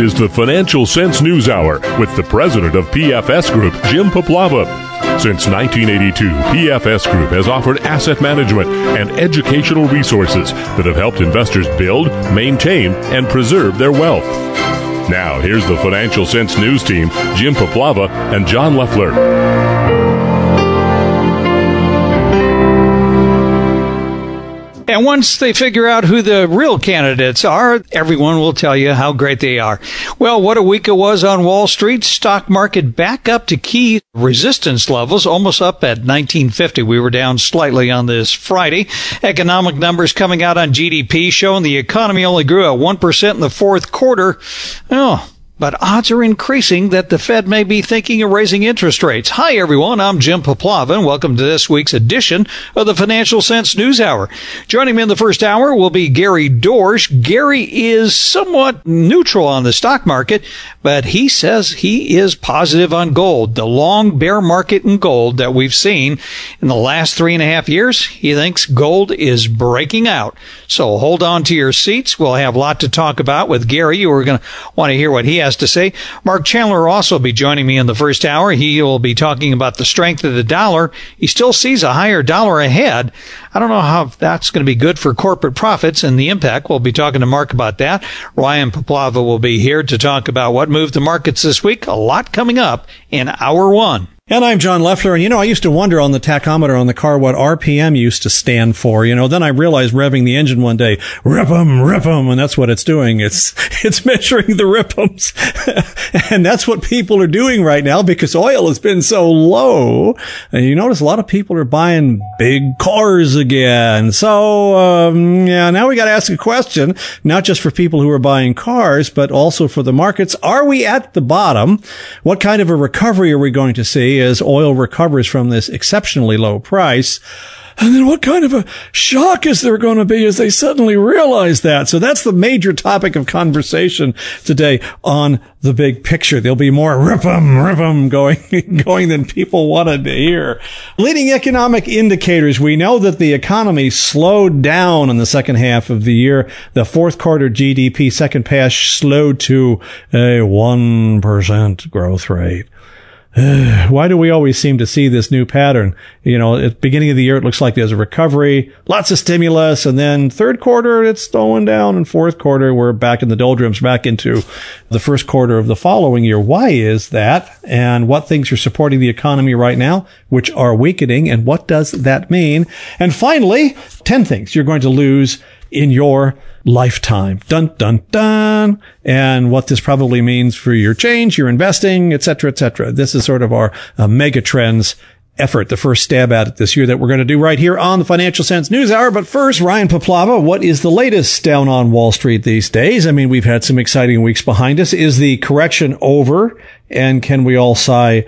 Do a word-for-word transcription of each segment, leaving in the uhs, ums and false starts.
is the Financial Sense News Hour with the president of P F S Group, Jim Poplava. Since nineteen eighty-two, P F S Group has offered asset management and educational resources that have helped investors build, maintain, and preserve their wealth. Now, here's the Financial Sense News team, Jim Poplava and John Leffler. And once they figure out who the real candidates are, everyone will tell you how great they are. Well, what a week it was on Wall Street. Stock market back up to key resistance levels, almost up at nineteen fifty. We were down slightly on this Friday. Economic numbers coming out on G D P showing the economy only grew at one percent in the fourth quarter. Oh, but odds are increasing that the Fed may be thinking of raising interest rates. Hi, everyone. I'm Jim Poplava, and welcome to this week's edition of the Financial Sense News Hour. Joining me in the first hour will be Gary Dorsch. Gary is somewhat neutral on the stock market, but he says he is positive on gold. The long bear market in gold that we've seen in the last three and a half years, he thinks gold is breaking out. So hold on to your seats. We'll have a lot to talk about with Gary. You are going to want to hear what he has to say. Mark Chandler will also be joining me in the first hour. He will be talking about the strength of the dollar. He still sees a higher dollar ahead. I don't know how that's going to be good for corporate profits and the impact. We'll be talking to Mark about that. Ryan Poplava will be here to talk about what moved the markets this week. A lot coming up in hour one. And I'm John Leffler, and you know, I used to wonder on the tachometer on the car what R P M used to stand for, you know, then I realized revving the engine one day, rip 'em, rip 'em, and that's what it's doing. It's, it's measuring the rip'ems. And that's what people are doing right now because oil has been so low. And you notice a lot of people are buying big cars again. So, um, yeah, now we got to ask a question, not just for people who are buying cars, but also for the markets. Are we at the bottom? What kind of a recovery are we going to see as oil recovers from this exceptionally low price? And then what kind of a shock is there going to be as they suddenly realize that? So that's the major topic of conversation today on The Big Picture. There'll be more rip 'em, rip 'em going, going than people wanted to hear. Leading economic indicators. We know that the economy slowed down in the second half of the year. The fourth quarter G D P second pass slowed to a one percent growth rate. Why do we always seem to see this new pattern? You know, at the beginning of the year, it looks like there's a recovery, lots of stimulus, and then third quarter, it's slowing down, and fourth quarter, we're back in the doldrums, back into the first quarter of the following year. Why is that? And what things are supporting the economy right now, which are weakening, and what does that mean? And finally, ten things you're going to lose in your lifetime. Dun, dun, dun. And what this probably means for your change, your investing, et cetera, et cetera. This is sort of our uh, mega trends effort, the first stab at it this year that we're going to do right here on the Financial Sense News Hour. But first, Ryan Poplava, what is the latest down on Wall Street these days? I mean, we've had some exciting weeks behind us. Is the correction over? And can we all sigh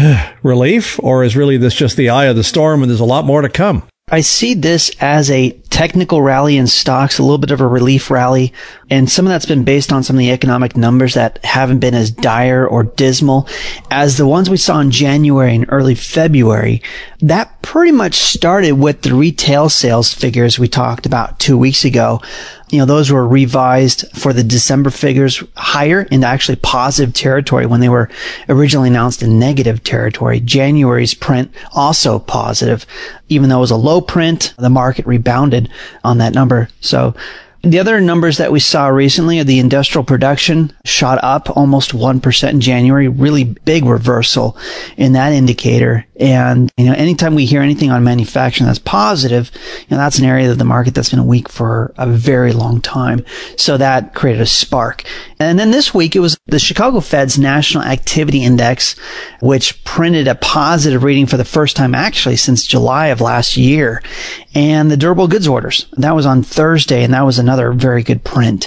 relief? Or is really this just the eye of the storm and there's a lot more to come? I see this as a technical rally in stocks, a little bit of a relief rally, and some of that's been based on some of the economic numbers that haven't been as dire or dismal as the ones we saw in January and early February. That pretty much started with the retail sales figures we talked about two weeks ago. You know, those were revised for the December figures higher into actually positive territory when they were originally announced in negative territory. January's print also positive. Even though it was a low print, the market rebounded on that number. So the other numbers that we saw recently are the industrial production shot up almost one percent in January, really big reversal in that indicator. And, you know, anytime we hear anything on manufacturing that's positive, you know, that's an area of the market that's been weak for a very long time. So that created a spark. And then this week, it was the Chicago Fed's National Activity Index, which printed a positive reading for the first time actually since July of last year. And the durable goods orders, that was on Thursday, and that was another very good print.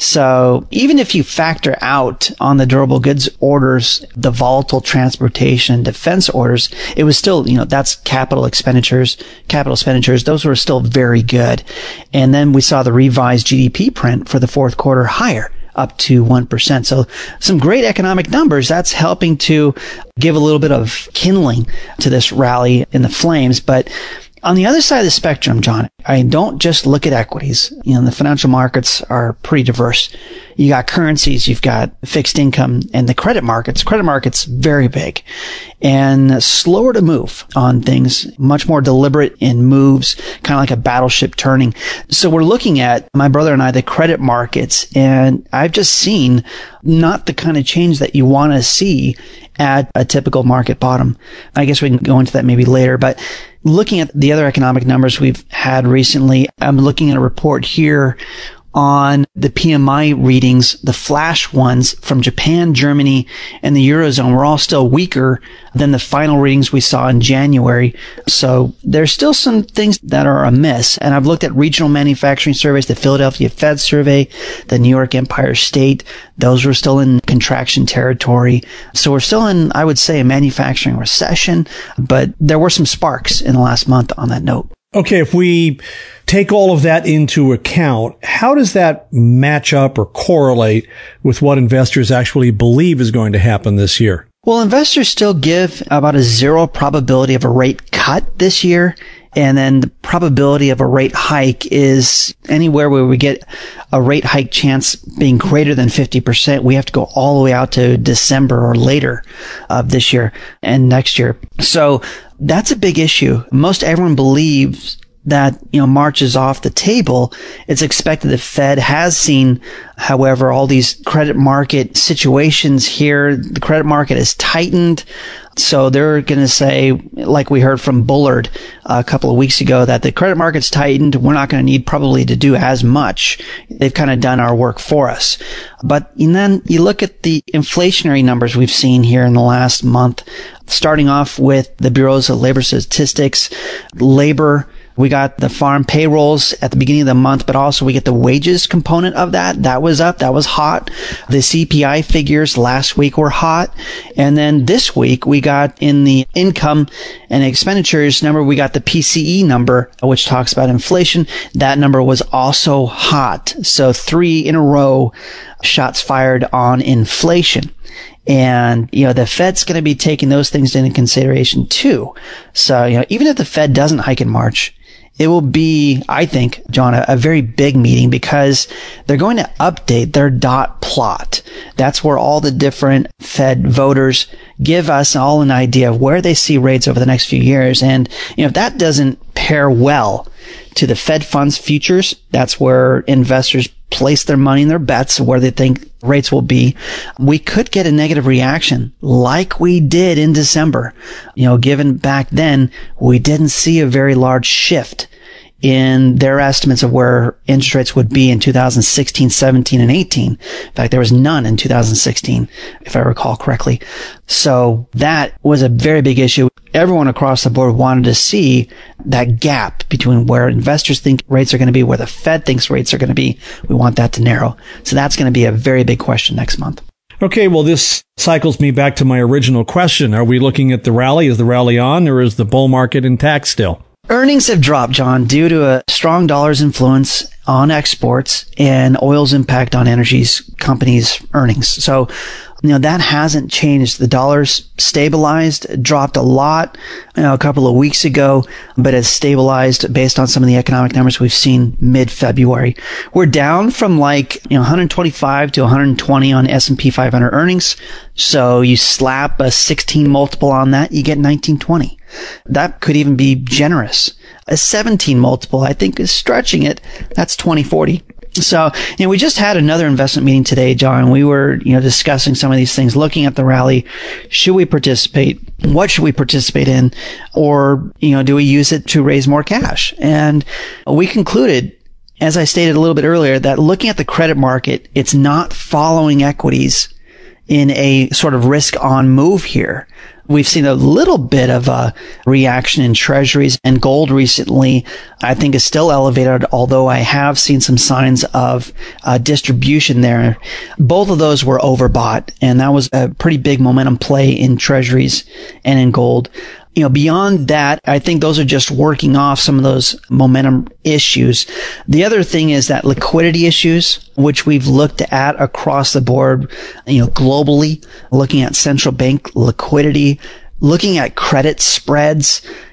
So even if you factor out on the durable goods orders, the volatile transportation and defense orders, it was still, you know, that's capital expenditures, capital expenditures. Those were still very good. And then we saw the revised G D P print for the fourth quarter higher, up to one percent. So some great economic numbers. That's helping to give a little bit of kindling to this rally in the flames. But On the other side of the spectrum, John, I don't just look at equities. You know, the financial markets are pretty diverse. You got currencies, you've got fixed income, and the credit markets. Credit markets, very big and slower to move on things, much more deliberate in moves, kind of like a battleship turning. So we're looking at, my brother and I, the credit markets, and I've just seen not the kind of change that you want to see at a typical market bottom. I guess we can go into that maybe later, but looking at the other economic numbers we've had recently, I'm looking at a report here on the P M I readings, the flash ones from Japan, Germany, and the Eurozone were all still weaker than the final readings we saw in January. So there's still some things that are amiss. And I've looked at regional manufacturing surveys, the Philadelphia Fed survey, the New York Empire State. Those were still in contraction territory. So we're still in, I would say, a manufacturing recession, but there were some sparks in the last month on that note. Okay, if we take all of that into account, how does that match up or correlate with what investors actually believe is going to happen this year? Well, investors still give about a zero probability of a rate cut this year. And then the probability of a rate hike is anywhere where we get a rate hike chance being greater than fifty percent. We have to go all the way out to December or later of this year and next year. So that's a big issue. Most everyone believes that, you know, March is off the table. It's expected the Fed has seen, however, all these credit market situations here. The credit market is tightened. So they're going to say, like we heard from Bullard a couple of weeks ago, that the credit market's tightened. We're not going to need probably to do as much. They've kind of done our work for us. But and then you look at the inflationary numbers we've seen here in the last month, starting off with the Bureau's of Labor Statistics, labor. We got the farm payrolls at the beginning of the month, but also we get the wages component of that. That was up. That was hot. The C P I figures last week were hot. And then this week we got in the income and expenditures number, we got the P C E number, which talks about inflation. That number was also hot. So three in a row shots fired on inflation. And, you know, the Fed's going to be taking those things into consideration too. So, you know, even if the Fed doesn't hike in March, it will be, I think, John, a, a very big meeting because they're going to update their dot plot. That's where all the different Fed voters give us all an idea of where they see rates over the next few years. And, you know, if that doesn't pair well to the Fed funds futures, that's where investors place their money and their bets where they think rates will be. We could get a negative reaction like we did in December. You know, given back then, we didn't see a very large shift in their estimates of where interest rates would be in two thousand sixteen, seventeen, and eighteen. In fact, there was none in two thousand sixteen, if I recall correctly. So that was a very big issue. Everyone across the board wanted to see that gap between where investors think rates are going to be, where the Fed thinks rates are going to be. We want that to narrow. So that's going to be a very big question next month. Okay, well, this cycles me back to my original question. Are we looking at the rally? Is the rally on, or is the bull market intact still? Earnings have dropped, John, due to a strong dollar's influence on exports and oil's impact on energy's companies' earnings. So, you know, that hasn't changed. The dollar's stabilized, dropped a lot, you know, a couple of weeks ago, but it's stabilized based on some of the economic numbers we've seen mid-February. We're down from like, you know, one twenty-five to one twenty on S and P five hundred earnings. So you slap a sixteen multiple on that, you get nineteen twenty. That could even be generous. A seventeen multiple, I think, is stretching it. That's twenty forty. So, you know, we just had another investment meeting today, John. We were, you know, discussing some of these things, looking at the rally. Should we participate? What should we participate in? Or, you know, do we use it to raise more cash? And we concluded, as I stated a little bit earlier, that looking at the credit market, it's not following equities in a sort of risk-on move here. We've seen a little bit of a reaction in treasuries, and gold recently, I think, is still elevated, although I have seen some signs of uh, distribution there. Both of those were overbought, and that was a pretty big momentum play in treasuries and in gold. You know, beyond that, I think those are just working off some of those momentum issues. The other thing is that liquidity issues, which we've looked at across the board, you know, globally, looking at central bank liquidity, looking at credit spreads.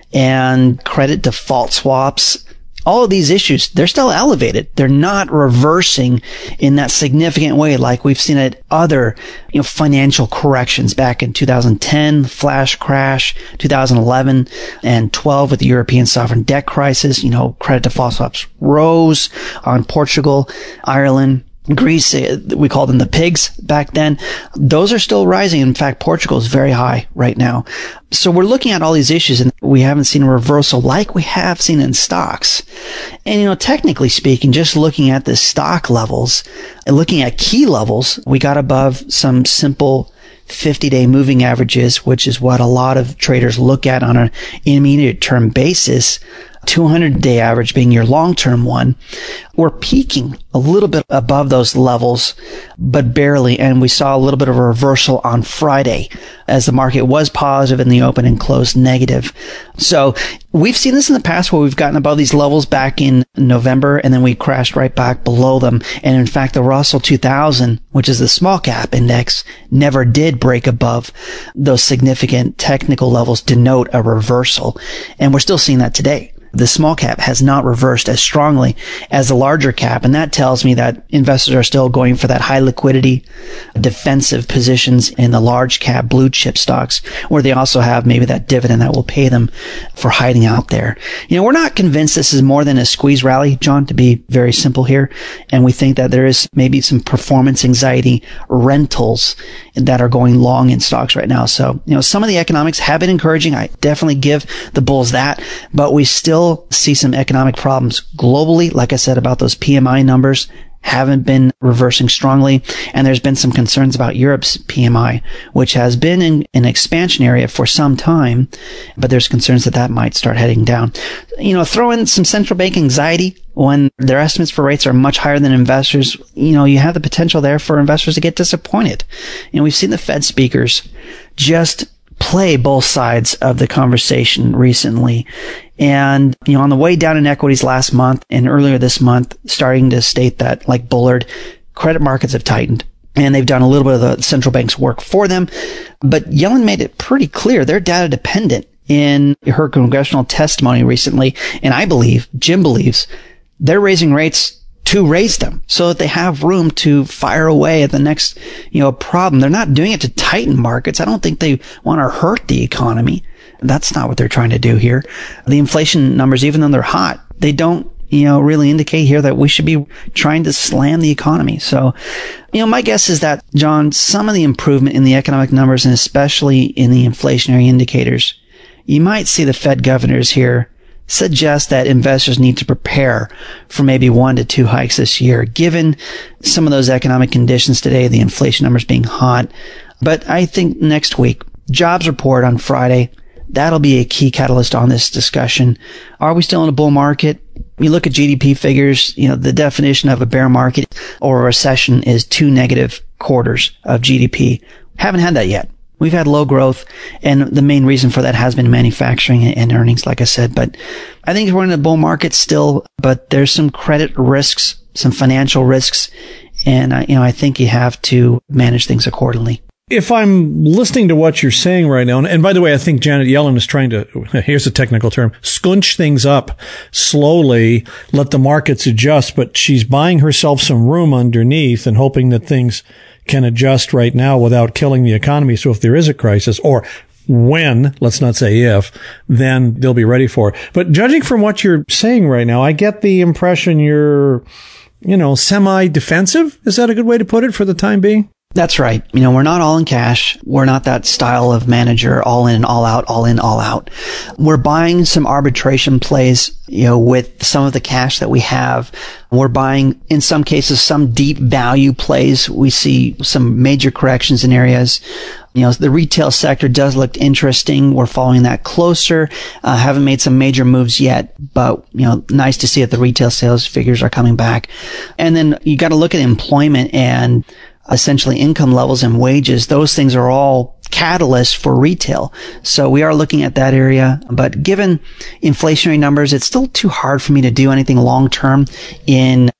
and credit default swaps. All of these issues, they're still elevated. They're not reversing in that significant way like we've seen at other, you know, financial corrections back in two thousand ten, flash crash, two thousand eleven and twelve with the European sovereign debt crisis. You know, credit default swaps rose on Portugal, Ireland, Greece. We called them the pigs back then. Those are still rising. In fact, Portugal is very high right now. So we're looking at all these issues and we haven't seen a reversal like we have seen in stocks. And, you know, technically speaking, just looking at the stock levels and looking at key levels, we got above some simple fifty-day moving averages, which is what a lot of traders look at on an intermediate term basis. two hundred day average being your long-term one. We're peaking a little bit above those levels, but barely. And we saw a little bit of a reversal on Friday as the market was positive in the open and closed negative. So we've seen this in the past where we've gotten above these levels back in November and then we crashed right back below them. And in fact, the Russell two thousand, which is the small cap index, never did break above those significant technical levels, denote a reversal. And we're still seeing that today. The small cap has not reversed as strongly as the larger cap. And that tells me that investors are still going for that high liquidity, defensive positions in the large cap blue chip stocks, where they also have maybe that dividend that will pay them for hiding out there. You know, we're not convinced this is more than a squeeze rally, John, to be very simple here. And we think that there is maybe some performance anxiety rentals that are going long in stocks right now. So, you know, some of the economics have been encouraging. I definitely give the bulls that, but we still see some economic problems globally. Like I said about those P M I numbers haven't been reversing strongly. And there's been some concerns about Europe's P M I, which has been in an expansion area for some time, but there's concerns that that might start heading down. You know, throw in some central bank anxiety when their estimates for rates are much higher than investors. You know, you have the potential there for investors to get disappointed. You know, we've seen the Fed speakers just play both sides of the conversation recently. And, you know, on the way down in equities last month and earlier this month, starting to state that, like Bullard, credit markets have tightened and they've done a little bit of the central bank's work for them. But Yellen made it pretty clear they're data dependent in her congressional testimony recently. And I believe, Jim believes, they're raising rates to raise them so that they have room to fire away at the next, you know, problem. They're not doing it to tighten markets. I don't think they want to hurt the economy. That's not what they're trying to do here. The inflation numbers, even though they're hot, they don't, you know, really indicate here that we should be trying to slam the economy. So, you know, my guess is that, John, some of the improvement in the economic numbers and especially in the inflationary indicators, you might see the Fed governors here suggest that investors need to prepare for maybe one to two hikes this year, given some of those economic conditions today, the inflation numbers being hot. But I think next week, jobs report on Friday, that'll be a key catalyst on this discussion. Are we still in a bull market? You look at G D P figures, you know, the definition of a bear market or a recession is two negative quarters of G D P. Haven't had that yet. We've had low growth, and the main reason for that has been manufacturing and earnings, like I said. But I think we're in a bull market still, but there's some credit risks, some financial risks, and I, you know, I think you have to manage things accordingly. If I'm listening to what you're saying right now, and by the way, I think Janet Yellen is trying to, here's a technical term, scunch things up slowly, let the markets adjust, but she's buying herself some room underneath and hoping that things can adjust right now without killing the economy. So if there is a crisis, or when, let's not say if, then they'll be ready for it. But judging from what you're saying right now, I get the impression you're, you know, semi-defensive. Is that a good way to put it for the time being? That's right. You know, we're not all in cash. We're not that style of manager, all in, all out, all in, all out. We're buying some arbitration plays, you know, with some of the cash that we have. We're buying, in some cases, some deep value plays. We see some major corrections in areas. You know, the retail sector does look interesting. We're following that closer. Uh, haven't made some major moves yet, but, you know, nice to see that the retail sales figures are coming back. And then you got to look at employment and essentially income levels and wages. Those things are all catalysts for retail. So we are looking at that area. But given inflationary numbers, it's still too hard for me to do anything long term in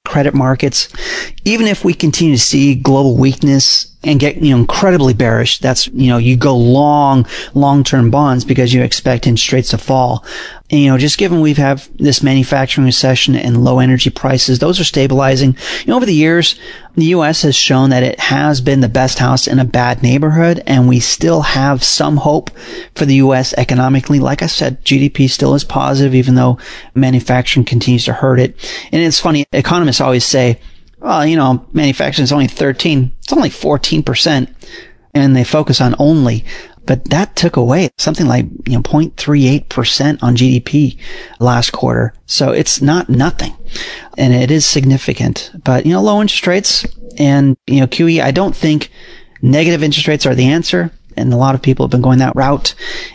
credit markets. Even if we continue to see global weakness and get, you know, incredibly bearish, that's, you know, you go long, long-term bonds because you expect interest rates to fall. And, you know, just given we've have this manufacturing recession and low energy prices, those are stabilizing. You know, over the years, the U S has shown that it has been the best house in a bad neighborhood, and we still have some hope for the U S economically. Like I said, G D P still is positive, even though manufacturing continues to hurt it. And it's funny, economists always say, well, you know, manufacturing is only thirteen. It's only fourteen percent. And they focus on only. But that took away something like, you know, zero point three eight percent on G D P last quarter. So it's not nothing. And it is significant. But, you know, low interest rates and, you know, Q E, I don't think negative interest rates are the answer. And a lot of people have been going that route.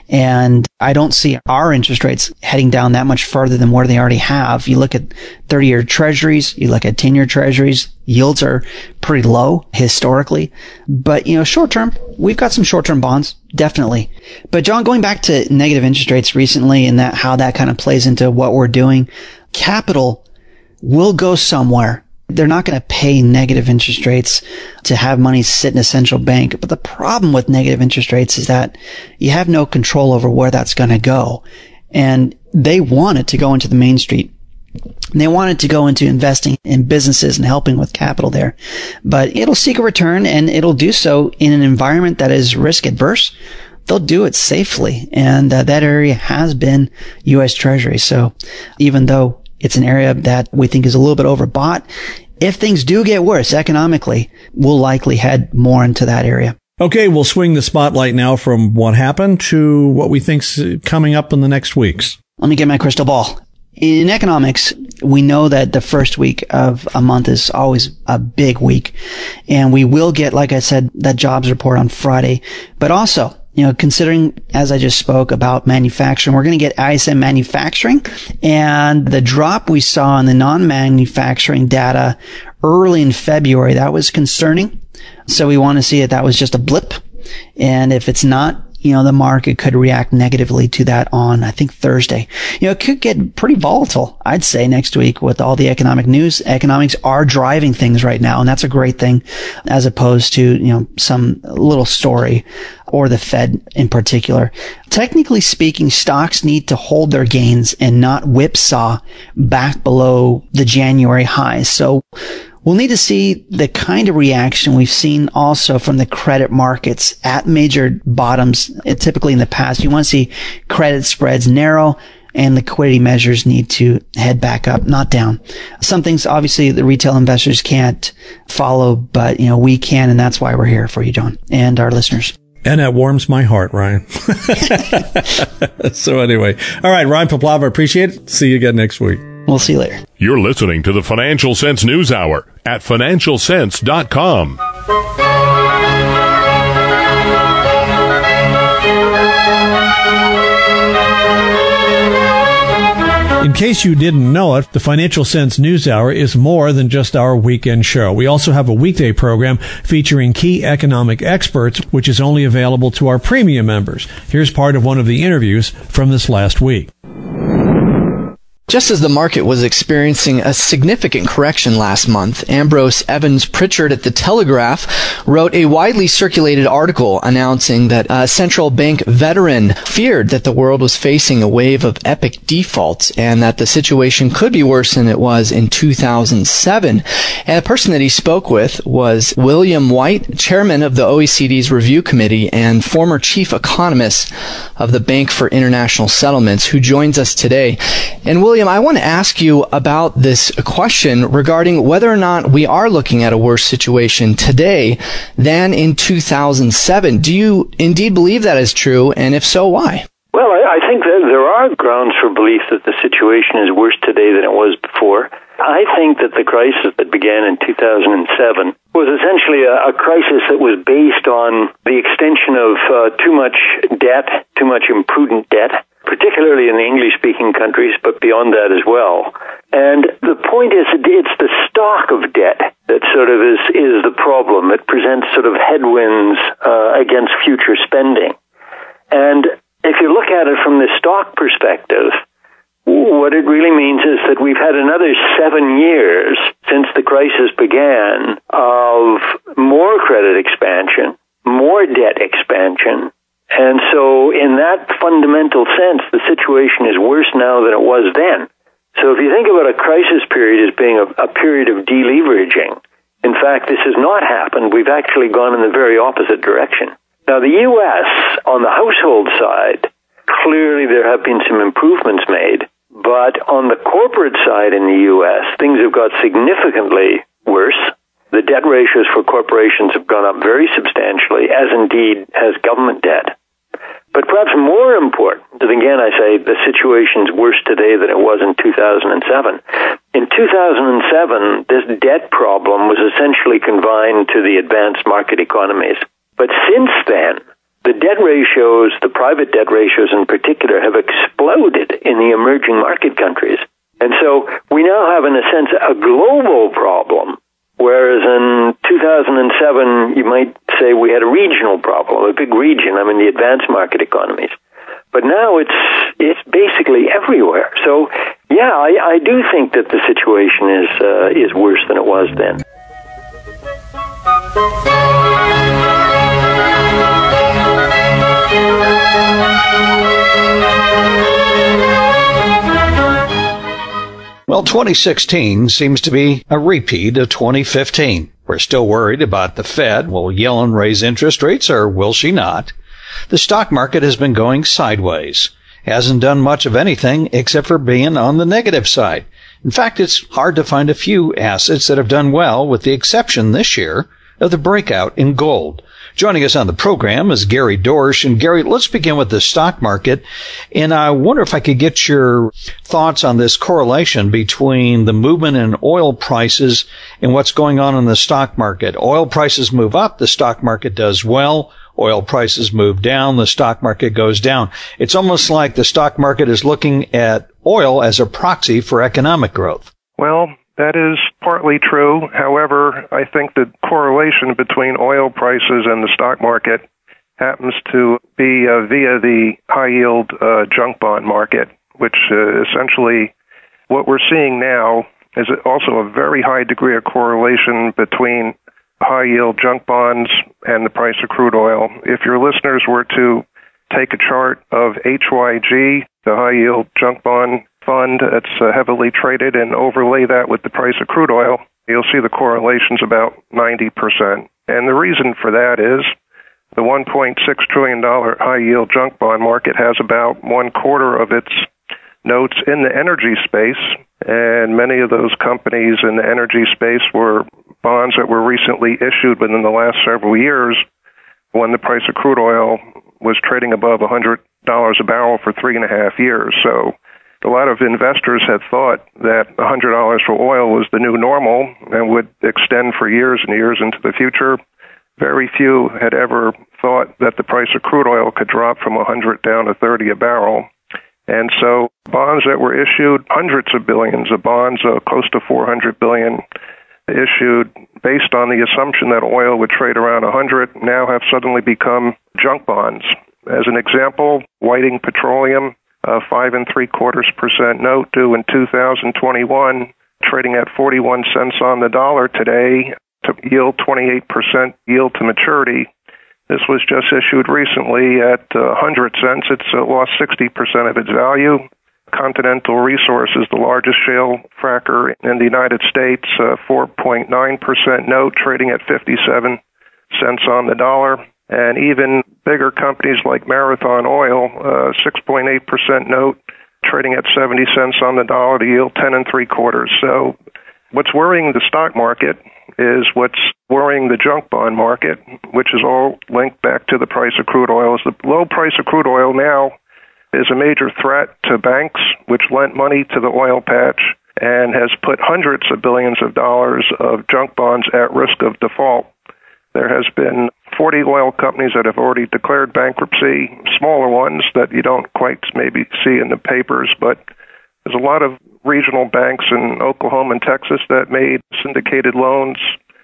And I don't see our interest rates heading down that much further than where they already have. You look at thirty-year treasuries, you look at ten-year treasuries, yields are pretty low historically. But, you know, short term, we've got some short-term bonds, definitely. But John, going back to negative interest rates recently and that how that kind of plays into what we're doing, capital will go somewhere. They're not going to pay negative interest rates to have money sit in a central bank. But the problem with negative interest rates is that you have no control over where that's going to go. And they want it to go into the Main Street. They want it to go into investing in businesses and helping with capital there. But it'll seek a return, and it'll do so in an environment that is risk adverse. They'll do it safely. And uh, that area has been U S Treasury. So even though it's an area that we think is a little bit overbought, if things do get worse economically, we'll likely head more into that area. Okay, we'll swing the spotlight now from what happened to what we think's coming up in the next weeks. Let me get my crystal ball. In economics, we know that the first week of a month is always a big week. And we will get, like I said, that jobs report on Friday. But also, you know, considering, as I just spoke about manufacturing, we're going to get I S M manufacturing, and the drop we saw in the non-manufacturing data early in February, that was concerning. So we want to see if that was just a blip. And if it's not, you know, the market could react negatively to that on, I think, Thursday. You know, it could get pretty volatile, I'd say, next week with all the economic news. Economics are driving things right now, and that's a great thing, as opposed to, you know, some little story or the Fed in particular. Technically speaking, stocks need to hold their gains and not whipsaw back below the January highs. So we'll need to see the kind of reaction we've seen also from the credit markets at major bottoms. Typically in the past, you want to see credit spreads narrow and liquidity measures need to head back up, not down. Some things obviously the retail investors can't follow, but you know, we can, and that's why we're here for you, John, and our listeners. And that warms my heart, Ryan. So anyway, all right, Ryan Poplava, appreciate it. See you again next week. We'll see you later. You're listening to the Financial Sense News Hour at financial sense dot com. In case you didn't know it, the Financial Sense News Hour is more than just our weekend show. We also have a weekday program featuring key economic experts, which is only available to our premium members. Here's part of one of the interviews from this last week. Just as the market was experiencing a significant correction last month, Ambrose Evans Pritchard at The Telegraph wrote a widely circulated article announcing that a central bank veteran feared that the world was facing a wave of epic defaults and that the situation could be worse than it was in two thousand seven. And the person that he spoke with was William White, chairman of the O E C D's Review Committee and former chief economist of the Bank for International Settlements, who joins us today. And William, I want to ask you about this question regarding whether or not we are looking at a worse situation today than in two thousand seven. Do you indeed believe that is true? And if so, why? Well, I, I think that there are grounds for belief that the situation is worse today than it was before. I think that the crisis that began in two thousand seven was essentially a, a crisis that was based on the extension of uh, too much debt, too much imprudent debt, particularly in the English-speaking countries, but beyond that as well. And the point is, it's the stock of debt that sort of is, is the problem. It presents sort of headwinds uh, against future spending. And if you look at it from the stock perspective, what it really means is that we've had another seven years since crisis began of more credit expansion, more debt expansion. And so in that fundamental sense, the situation is worse now than it was then. So if you think about a crisis period as being a, a period of deleveraging, in fact, this has not happened. We've actually gone in the very opposite direction. Now, the U S, on the household side, clearly there have been some improvements made. But on the corporate side in the U S, things have got significantly worse. The debt ratios for corporations have gone up very substantially, as indeed has government debt. But perhaps more important, and again I say the situation's worse today than it was in two thousand seven. In two thousand seven, this debt problem was essentially confined to the advanced market economies. But since then, the debt ratios, the private debt ratios in particular, have exploded in the emerging market countries. And so we now have, in a sense, a global problem, whereas in two thousand seven, you might say we had a regional problem, a big region, I mean the advanced market economies. But now it's it's basically everywhere. So, yeah, I, I do think that the situation is uh, is worse than it was then. Well, twenty sixteen seems to be a repeat of twenty fifteen. We're still worried about the Fed. Will Yellen raise interest rates or will she not? The stock market has been going sideways. Hasn't done much of anything except for being on the negative side. In fact, it's hard to find a few assets that have done well, with the exception this year of the breakout in gold. Joining us on the program is Gary Dorsch. And Gary, let's begin with the stock market. And I wonder if I could get your thoughts on this correlation between the movement in oil prices and what's going on in the stock market. Oil prices move up, the stock market does well. Oil prices move down, the stock market goes down. It's almost like the stock market is looking at oil as a proxy for economic growth. Well, that is partly true. However, I think the correlation between oil prices and the stock market happens to be uh, via the high-yield uh, junk bond market, which uh, essentially what we're seeing now is also a very high degree of correlation between high-yield junk bonds and the price of crude oil. If your listeners were to take a chart of H Y G, the high-yield junk bond fund that's uh, heavily traded, and overlay that with the price of crude oil, you'll see the correlation's about ninety percent. And the reason for that is the one point six trillion dollars high-yield junk bond market has about one quarter of its notes in the energy space, and many of those companies in the energy space were bonds that were recently issued within the last several years when the price of crude oil was trading above one hundred dollars a barrel for three and a half years. So a lot of investors had thought that one hundred dollars for oil was the new normal and would extend for years and years into the future. Very few had ever thought that the price of crude oil could drop from one hundred down to thirty a barrel. And so bonds that were issued, hundreds of billions of bonds, uh, close to four hundred billion issued based on the assumption that oil would trade around one hundred, now have suddenly become junk bonds. As an example, Whiting Petroleum, a five and three quarters percent note due in two thousand twenty-one, trading at forty-one cents on the dollar today to yield twenty-eight percent yield to maturity. This was just issued recently at uh, one hundred cents. It's uh, lost sixty percent of its value. Continental Resources, the largest shale fracker in the United States, uh, four point nine percent note trading at fifty-seven cents on the dollar. And even bigger companies like Marathon Oil, uh, six point eight percent note trading at seventy cents on the dollar to yield ten and three quarters. So what's worrying the stock market is what's worrying the junk bond market, which is all linked back to the price of crude oil. Is the low price of crude oil now is a major threat to banks, which lent money to the oil patch and has put hundreds of billions of dollars of junk bonds at risk of default. There has been forty oil companies that have already declared bankruptcy, smaller ones that you don't quite maybe see in the papers, but there's a lot of regional banks in Oklahoma and Texas that made syndicated loans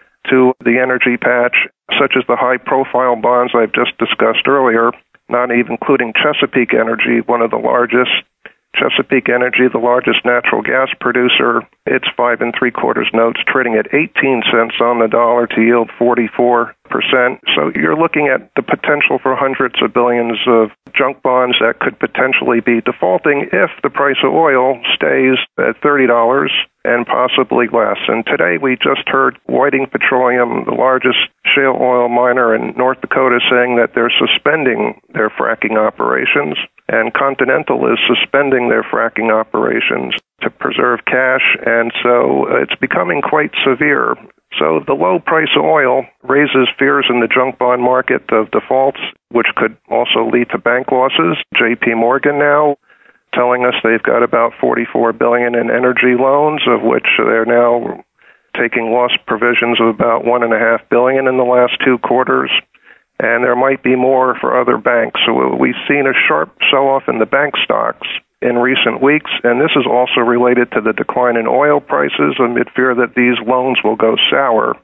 to the energy patch, such as the high-profile bonds I've just discussed earlier, not even including Chesapeake Energy, one of the largest Chesapeake Energy, the largest natural gas producer, its five and three quarters notes trading at eighteen cents on the dollar to yield forty-four percent. So you're looking at the potential for hundreds of billions of junk bonds that could potentially be defaulting if the price of oil stays at thirty dollars and possibly less. And today we just heard Whiting Petroleum, the largest shale oil miner in North Dakota, saying that they're suspending their fracking operations, and Continental is suspending their fracking operations to preserve cash, and so it's becoming quite severe. So the low price of oil raises fears in the junk bond market of defaults, which could also lead to bank losses. J P Morgan now telling us they've got about forty-four billion dollars in energy loans, of which they're now taking loss provisions of about one point five billion dollars in the last two quarters. And there might be more for other banks. So we've seen a sharp sell-off in the bank stocks in recent weeks, and this is also related to the decline in oil prices amid fear that these loans will go sour.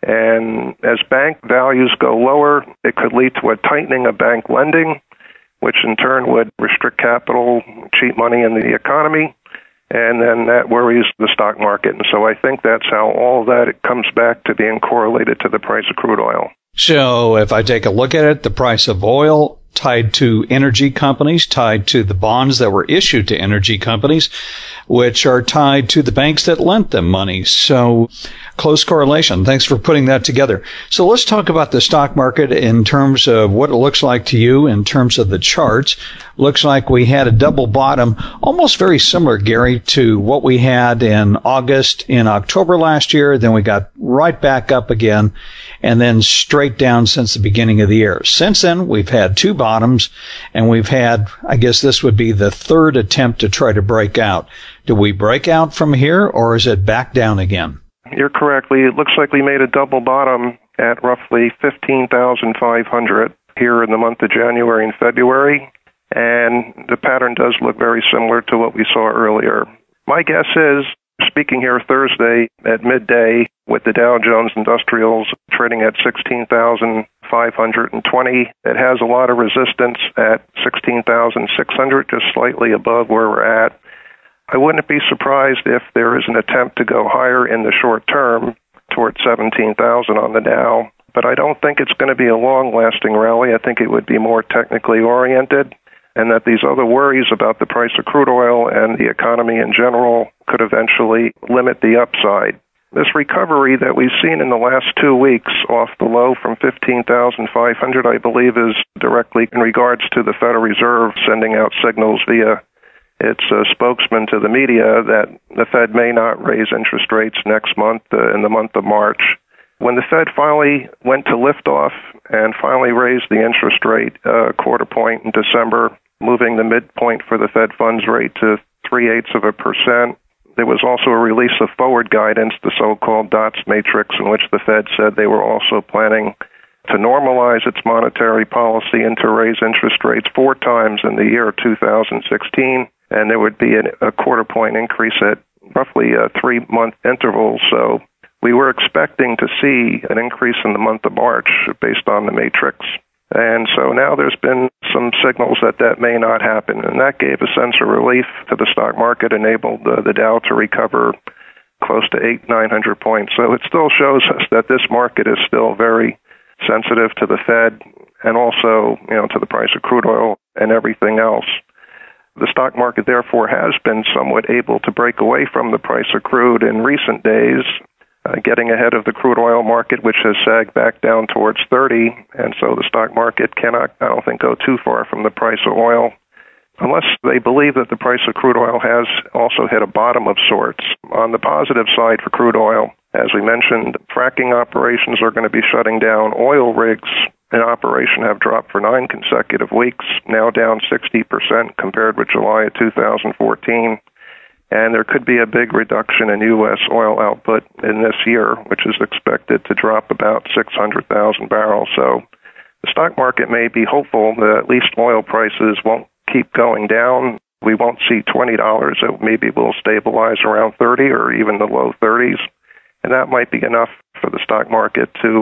And as bank values go lower, it could lead to a tightening of bank lending, which in turn would restrict capital, cheap money in the economy, and then that worries the stock market. And so I think that's how all of that it comes back to being correlated to the price of crude oil. So if I take a look at it, the price of oil tied to energy companies, tied to the bonds that were issued to energy companies, which are tied to the banks that lent them money. So close correlation. Thanks for putting that together. So let's talk about the stock market in terms of what it looks like to you in terms of the charts. Looks like we had a double bottom, almost very similar, Gary, to what we had in August, in October last year. Then we got right back up again and then straight down since the beginning of the year. Since then, we've had two bottoms, and we've had, I guess this would be the third attempt to try to break out. Do we break out from here, or is it back down again? You're correct. It looks like we made a double bottom at roughly fifteen thousand five hundred here in the month of January and February, and the pattern does look very similar to what we saw earlier. My guess is, speaking here Thursday at midday, with the Dow Jones Industrials trading at sixteen thousand five hundred twenty, it has a lot of resistance at sixteen thousand six hundred, just slightly above where we're at. I wouldn't be surprised if there is an attempt to go higher in the short term towards seventeen thousand on the Dow, but I don't think it's going to be a long-lasting rally. I think it would be more technically oriented, and that these other worries about the price of crude oil and the economy in general could eventually limit the upside. This recovery that we've seen in the last two weeks off the low from fifteen thousand five hundred, I believe, is directly in regards to the Federal Reserve sending out signals via its uh, spokesman to the media that the Fed may not raise interest rates next month, uh, in the month of March. When the Fed finally went to liftoff and finally raised the interest rate a uh, quarter point in December, moving the midpoint for the Fed funds rate to three-eighths of a percent, there was also a release of forward guidance, the so-called DOTS matrix, in which the Fed said they were also planning to normalize its monetary policy and to raise interest rates four times in the year two thousand sixteen, and there would be a, a quarter point increase at roughly a three-month interval. So we were expecting to see an increase in the month of March based on the matrix. And so now there's been some signals that that may not happen, and that gave a sense of relief to the stock market, enabled the, the Dow to recover close to eight, nine hundred points. So it still shows us that this market is still very sensitive to the Fed and also, you know, to the price of crude oil and everything else. The stock market, therefore, has been somewhat able to break away from the price of crude in recent days, Uh, getting ahead of the crude oil market, which has sagged back down towards thirty, and so the stock market cannot, I don't think, go too far from the price of oil, unless they believe that the price of crude oil has also hit a bottom of sorts. On the positive side for crude oil, as we mentioned, fracking operations are going to be shutting down. Oil rigs in operation have dropped for nine consecutive weeks, now down sixty percent compared with July of two thousand fourteen. And there could be a big reduction in U S oil output in this year, which is expected to drop about six hundred thousand barrels. So the stock market may be hopeful that at least oil prices won't keep going down. We won't see twenty dollars. It maybe will stabilize around thirty or even the low thirties. And that might be enough for the stock market to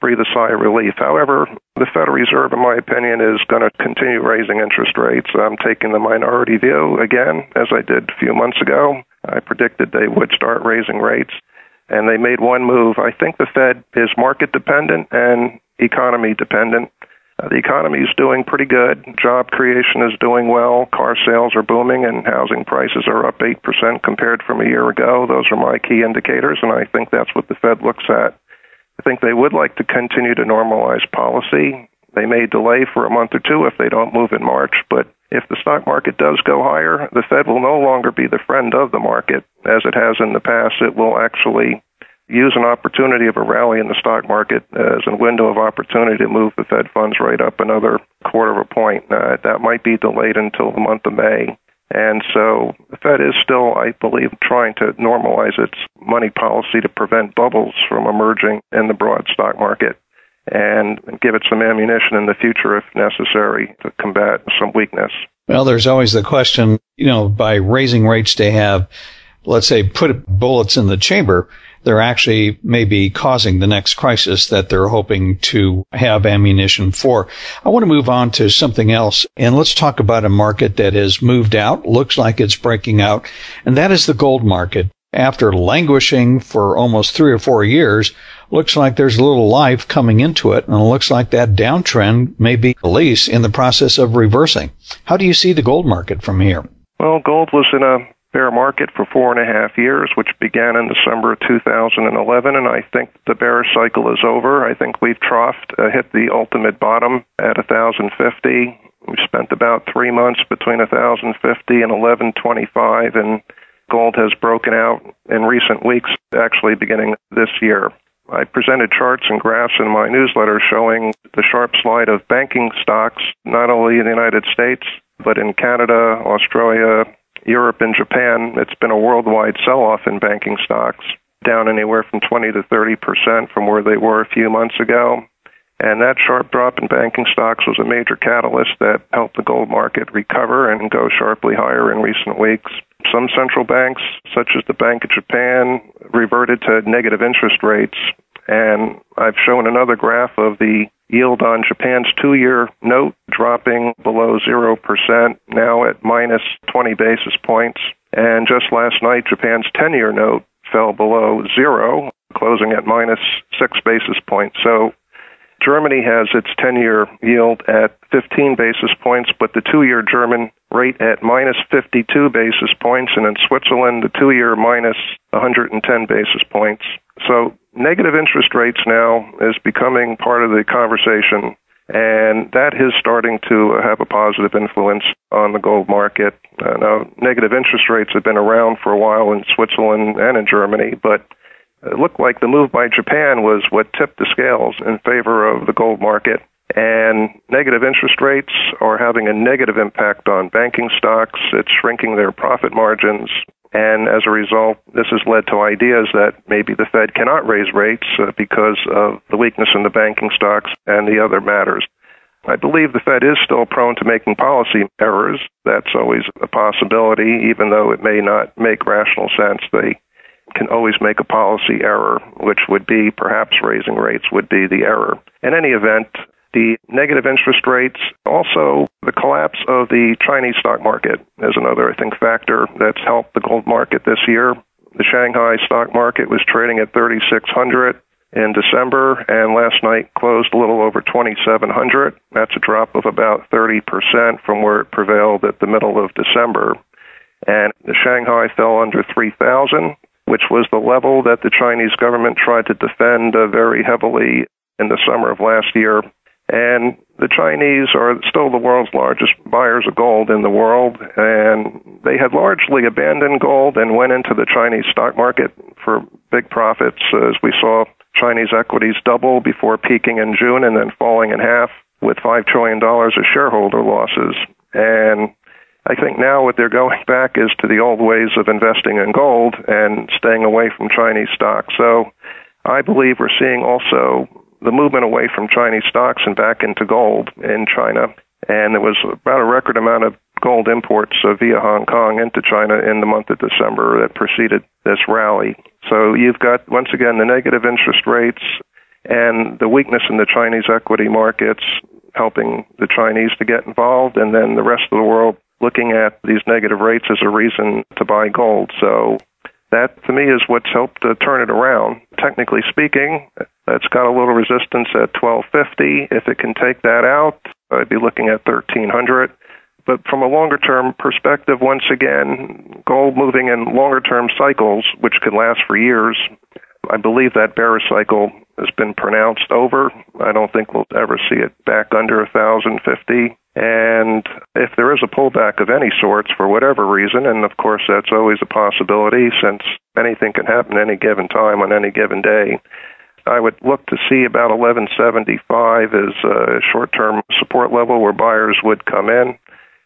breathe a sigh of relief. However, the Federal Reserve, in my opinion, is going to continue raising interest rates. I'm taking the minority view again, as I did a few months ago. I predicted they would start raising rates, and they made one move. I think the Fed is market dependent and economy dependent. Uh, the economy is doing pretty good. Job creation is doing well. Car sales are booming, and housing prices are up eight percent compared from a year ago. Those are my key indicators, and I think that's what the Fed looks at. I think they would like to continue to normalize policy. They may delay for a month or two if they don't move in March, but if the stock market does go higher, the Fed will no longer be the friend of the market, as it has in the past. It will actually use an opportunity of a rally in the stock market as a window of opportunity to move the Fed funds rate up another quarter of a point. Uh, that might be delayed until the month of May. And so the Fed is still, I believe, trying to normalize its money policy to prevent bubbles from emerging in the broad stock market and give it some ammunition in the future if necessary to combat some weakness. Well, there's always the question, you know, by raising rates to have, let's say, put bullets in the chamber, they're actually maybe causing the next crisis that they're hoping to have ammunition for. I want to move on to something else, and let's talk about a market that has moved out, looks like it's breaking out, and that is the gold market. After languishing for almost three or four years, looks like there's a little life coming into it, and it looks like that downtrend may be at least in the process of reversing. How do you see the gold market from here? Well, gold was in a bear market for four and a half years, which began in December of two thousand eleven, and I think the bearish cycle is over. I think we've troughed, uh, hit the ultimate bottom at one thousand fifty. We've spent about three months between one thousand fifty and eleven twenty-five, and gold has broken out in recent weeks, actually beginning this year. I presented charts and graphs in my newsletter showing the sharp slide of banking stocks, not only in the United States, but in Canada, Australia, Europe, and Japan. It's been a worldwide sell-off in banking stocks, down anywhere from twenty to thirty percent from where they were a few months ago. And that sharp drop in banking stocks was a major catalyst that helped the gold market recover and go sharply higher in recent weeks. Some central banks, such as the Bank of Japan, reverted to negative interest rates. And I've shown another graph of the yield on Japan's two-year note dropping below zero percent, now at minus twenty basis points. And just last night, Japan's ten-year note fell below zero, closing at minus six basis points. So Germany has its ten-year yield at fifteen basis points, but the two-year German rate at minus fifty-two basis points, and in Switzerland, the two-year minus one hundred ten basis points. So negative interest rates now is becoming part of the conversation, and that is starting to have a positive influence on the gold market. Uh, now, negative interest rates have been around for a while in Switzerland and in Germany, but it looked like the move by Japan was what tipped the scales in favor of the gold market. And negative interest rates are having a negative impact on banking stocks. It's shrinking their profit margins. And as a result, this has led to ideas that maybe the Fed cannot raise rates uh, because of the weakness in the banking stocks and the other matters. I believe the Fed is still prone to making policy errors. That's always a possibility, even though it may not make rational sense. They can always make a policy error, which would be perhaps raising rates would be the error. In any event, the negative interest rates, also the collapse of the Chinese stock market is another, I think, factor that's helped the gold market this year. The Shanghai stock market was trading at thirty-six hundred in December, and last night closed a little over twenty-seven hundred. That's a drop of about thirty percent from where it prevailed at the middle of December. And the Shanghai fell under three thousand, which was the level that the Chinese government tried to defend uh, very heavily in the summer of last year. And the Chinese are still the world's largest buyers of gold in the world, and they had largely abandoned gold and went into the Chinese stock market for big profits, as we saw Chinese equities double before peaking in June and then falling in half with five trillion dollars of shareholder losses. And I think now what they're going back is to the old ways of investing in gold and staying away from Chinese stocks. So I believe we're seeing also the movement away from Chinese stocks and back into gold in China. And there was about a record amount of gold imports uh, via Hong Kong into China in the month of December that preceded this rally. So you've got, once again, the negative interest rates and the weakness in the Chinese equity markets helping the Chinese to get involved, and then the rest of the world looking at these negative rates as a reason to buy gold. So that, to me, is what's helped to turn it around. Technically speaking, that's got a little resistance at twelve fifty. If it can take that out, I'd be looking at thirteen hundred. But from a longer-term perspective, once again, gold moving in longer-term cycles, which could last for years, I believe that bearish cycle has been pronounced over. I don't think we'll ever see it back under one thousand fifty. And if there is a pullback of any sorts for whatever reason, and of course that's always a possibility since anything can happen any given time on any given day, I would look to see about eleven seventy-five as a short-term support level where buyers would come in,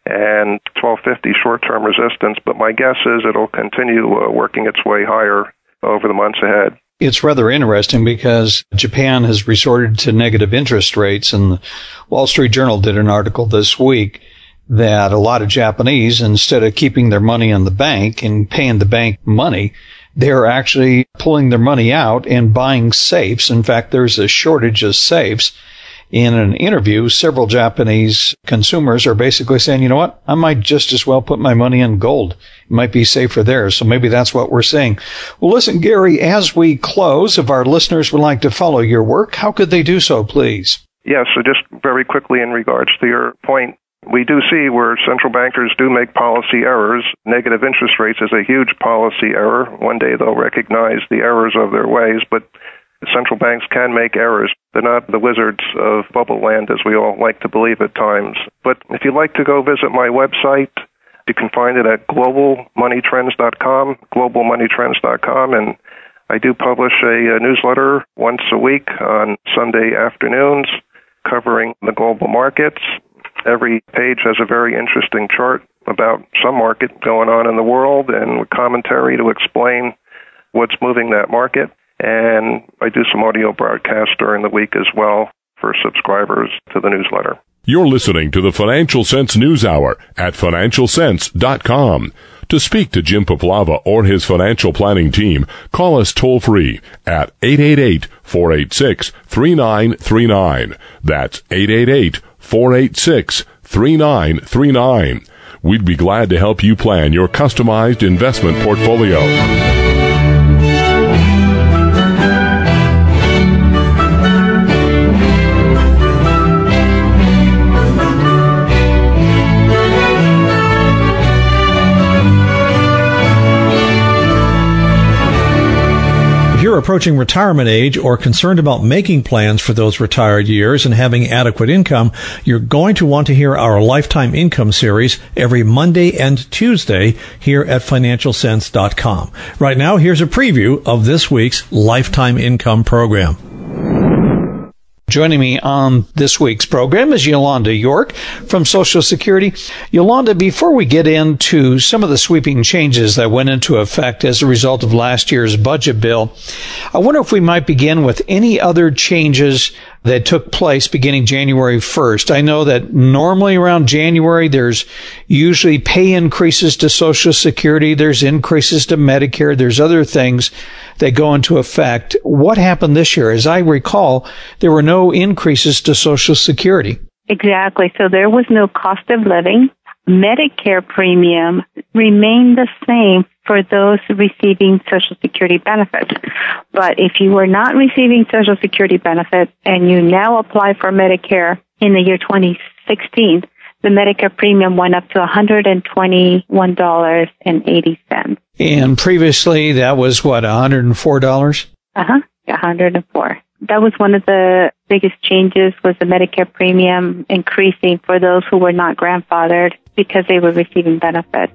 and twelve fifty short-term resistance. But my guess is it'll continue uh, working its way higher over the months ahead. It's rather interesting because Japan has resorted to negative interest rates, and the Wall Street Journal did an article this week that a lot of Japanese, instead of keeping their money in the bank and paying the bank money, they're actually pulling their money out and buying safes. In fact, there's a shortage of safes. In an interview, several Japanese consumers are basically saying, you know what, I might just as well put my money in gold. It might be safer there. So maybe that's what we're seeing. Well, listen, Gary, as we close, if our listeners would like to follow your work, how could they do so, please? Yeah, so just very quickly in regards to your point, we do see where central bankers do make policy errors. Negative interest rates is a huge policy error. One day they'll recognize the errors of their ways, but central banks can make errors. They're not the wizards of bubble land, as we all like to believe at times. But if you'd like to go visit my website, you can find it at global money trends dot com, global money trends dot com, and I do publish a, a newsletter once a week on Sunday afternoons covering the global markets. Every page has a very interesting chart about some market going on in the world and with commentary to explain what's moving that market. And I do some audio broadcasts during the week as well for subscribers to the newsletter. You're listening to the Financial Sense News Hour at financial sense dot com. To speak to Jim Poplava or his financial planning team, call us toll-free at eight eight eight, four eight six, three nine three nine. That's eight eight eight, four eight six, three nine three nine. We'd be glad to help you plan your customized investment portfolio. If you're approaching retirement age or concerned about making plans for those retired years and having adequate income, you're going to want to hear our Lifetime Income series every Monday and Tuesday here at financial sense dot com. Right now, here's a preview of this week's Lifetime Income program. Joining me on this week's program is Yolanda York from Social Security. Yolanda, before we get into some of the sweeping changes that went into effect as a result of last year's budget bill, I wonder if we might begin with any other changes that took place beginning January first. I know that normally around January, there's usually pay increases to Social Security, there's increases to Medicare, there's other things that go into effect. What happened this year? As I recall, there were no increases to Social Security. Exactly. So there was no cost of living. Medicare premium remained the same for those receiving Social Security benefits. But if you were not receiving Social Security benefits and you now apply for Medicare in the year twenty sixteen, the Medicare premium went up to one hundred twenty-one dollars and eighty cents. And previously that was what, one hundred four dollars? Uh-huh, one hundred four dollars. That was one of the biggest changes, was the Medicare premium increasing for those who were not grandfathered because they were receiving benefits.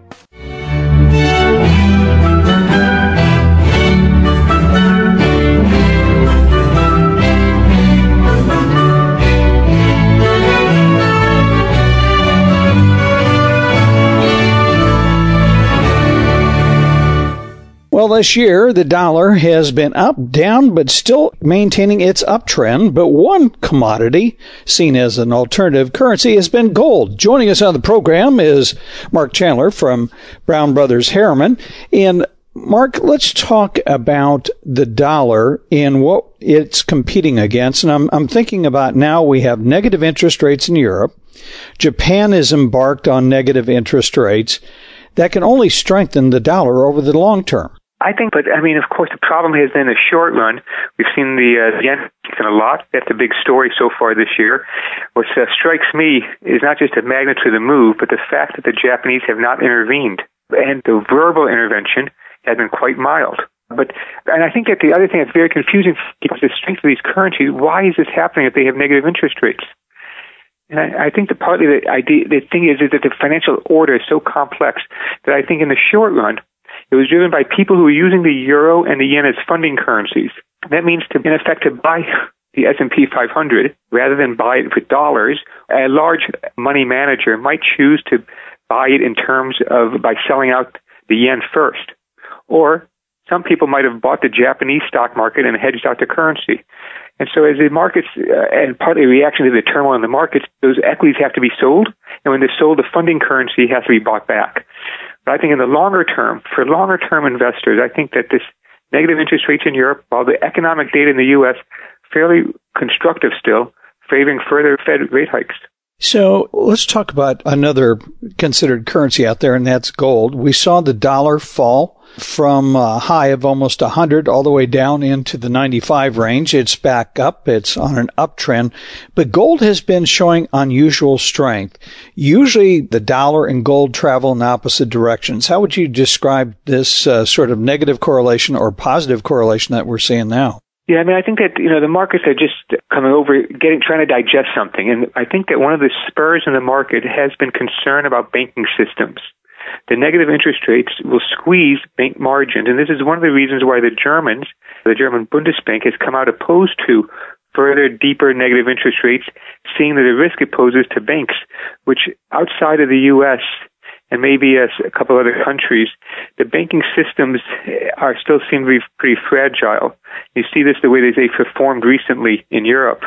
Well, this year, the dollar has been up, down, but still maintaining its uptrend. But one commodity seen as an alternative currency has been gold. Joining us on the program is Mark Chandler from Brown Brothers Harriman. And Mark, let's talk about the dollar and what it's competing against. And I'm, I'm thinking about now we have negative interest rates in Europe. Japan is embarked on negative interest rates. That can only strengthen the dollar over the long term. I think, but I mean, of course, the problem has been the short run. We've seen the uh, yen weaken a lot. That's a big story so far this year. What uh, strikes me is not just the magnitude of the move, but the fact that the Japanese have not intervened. And the verbal intervention has been quite mild. But, and I think that the other thing that's very confusing is the strength of these currencies. Why is this happening if they have negative interest rates? And I, I think that partly the idea, the thing is, is that the financial order is so complex that I think in the short run, it was driven by people who were using the euro and the yen as funding currencies. That means, to, in effect, to buy the S and P five hundred rather than buy it with dollars. A large money manager might choose to buy it in terms of by selling out the yen first. Or some people might have bought the Japanese stock market and hedged out the currency. And so as the markets, uh, and partly a reaction to the turmoil in the markets, those equities have to be sold. And when they're sold, the funding currency has to be bought back. But I think in the longer term, for longer term investors, I think that this negative interest rates in Europe, while the economic data in the U S fairly constructive still, favoring further Fed rate hikes. So let's talk about another considered currency out there, and that's gold. We saw the dollar fall from a high of almost one hundred all the way down into the ninety-five range. It's back up. It's on an uptrend. But gold has been showing unusual strength. Usually the dollar and gold travel in opposite directions. How would you describe this uh, sort of negative correlation or positive correlation that we're seeing now? Yeah, I mean, I think that, you know, the markets are just coming over, getting, trying to digest something. And I think that one of the spurs in the market has been concern about banking systems. The negative interest rates will squeeze bank margins. And this is one of the reasons why the Germans, the German Bundesbank, has come out opposed to further, deeper negative interest rates, seeing the risk it poses to banks, which outside of the U S and maybe a, a couple other countries, the banking systems are still seem to be pretty fragile. You see this the way that they performed recently in Europe.